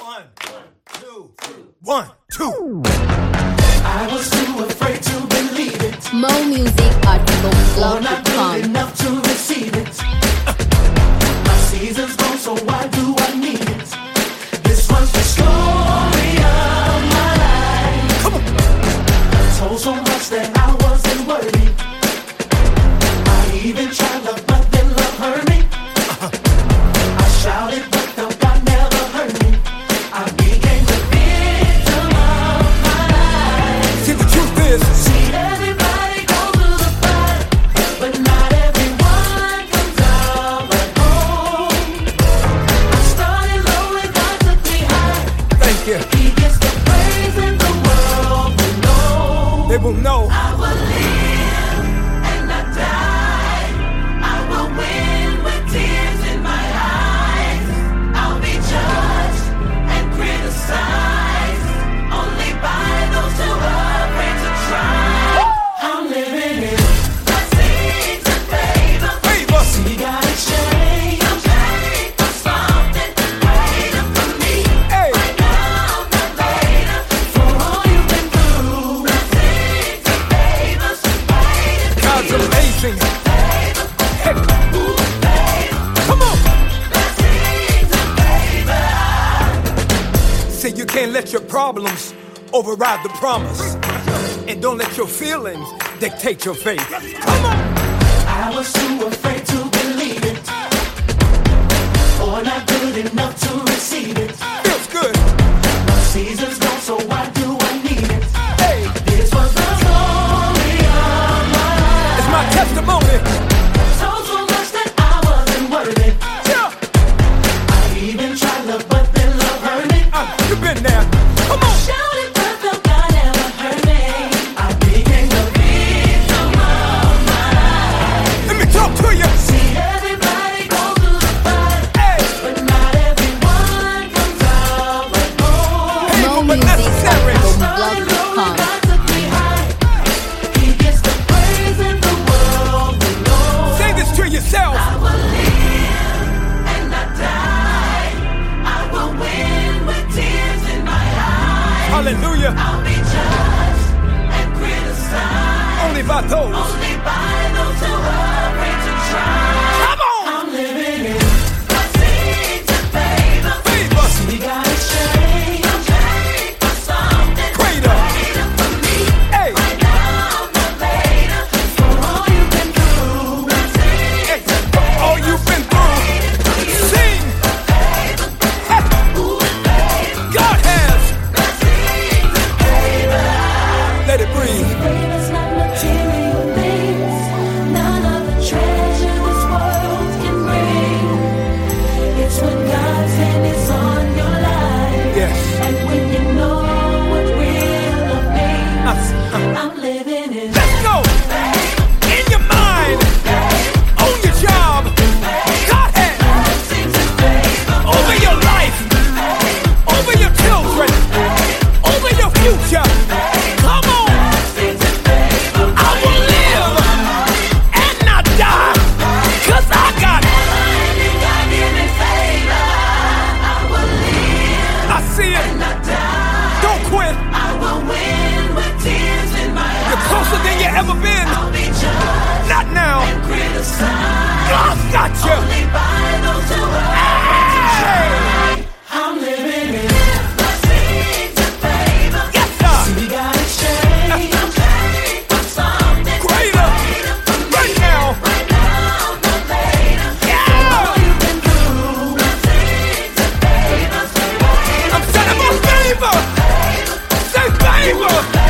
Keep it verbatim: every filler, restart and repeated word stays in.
One, two, one, two. I was too afraid to believe it. Mo Music at Or not good enough to receive it. My season's gone, so why do I need it? This was the story of my life. Come on. Told so much that I wasn't worthy. I even tried love, but then love hurt me. Uh-huh. I shouted, but felt God never heard me. I became the victim of my life. See, the truth is, see, everybody goes through the fight, but not everyone comes out right home. I started low and God took me high. thank you. He gets the praise and the world will know. They will know. I will live and not die. I will win with tears in my eyes. I'll be judged and criticized only by those who are afraid to try. I'm living in blessings and favor. Favor. See, God exchange. I'm paid for something greater for me. Hey. Right now, not later. For all you've been through. Blessings and favors waiting for God's you. amazing. Hey. Come on. Blessings and favor. See, you can't let your problems override the promise. And don't let your feelings dictate your faith. Come on. I was too afraid to believe it, or not good enough to receive it. Feels good. My season's gone, so why do I need it? Hey. This was the story of my life. It's my testimony. Told so much that I wasn't worthy. Yeah. I even tried love, but then love hurt me. Uh, you've been there. Come on. Shouted, but felt God never heard me. I became the victim of my life. Let me talk to you. See, everybody goes through the fight, Hey. but not everyone comes out right home. Mo Painful but Music necessary. at Started low and blog dot com. God took me high. He gets the praise and the world will know. Say this to yourself. I will live and not die. I will win with tears in my eyes. Hallelujah. I'll be judged and criticized Only by those. only by those who are afraid to try. Come on. I'm living in blessings and favor. Favor. See, God exchange. I'm paid for something Greater. greater for me. Hey. Right now, not later. For all you've been through. Blessings Hey. and For all you've been through. Sing. Hey. God has. blessings and favor. Let it breathe. Favor's not material things. None of the treasure this world can bring. It's when God's hand is on your life. Yes. And when you know what real love means. Uh, uh. I'm living in Let's go. In your mind. On your job. God has. blessings and favor. Over your life. Over your children. Over your future. Come on. Blessings and favor. I will live and not die. Cause I got it. Finding God give me favor. I will live I see it. and not die. Don't quit. I will win with tears in my You're eyes. closer than you ever been. I'll be judged Not now. and criticized God's got you. only by those who are afraid to Hey. try. I'm living in blessings and favor. Yes, sir. See, God exchange. I'm paid for something Greater. greater for me. Right now. Right now, not later. Yeah. All you've been through. Blessings and favors. I'm setting my favor. Say favor.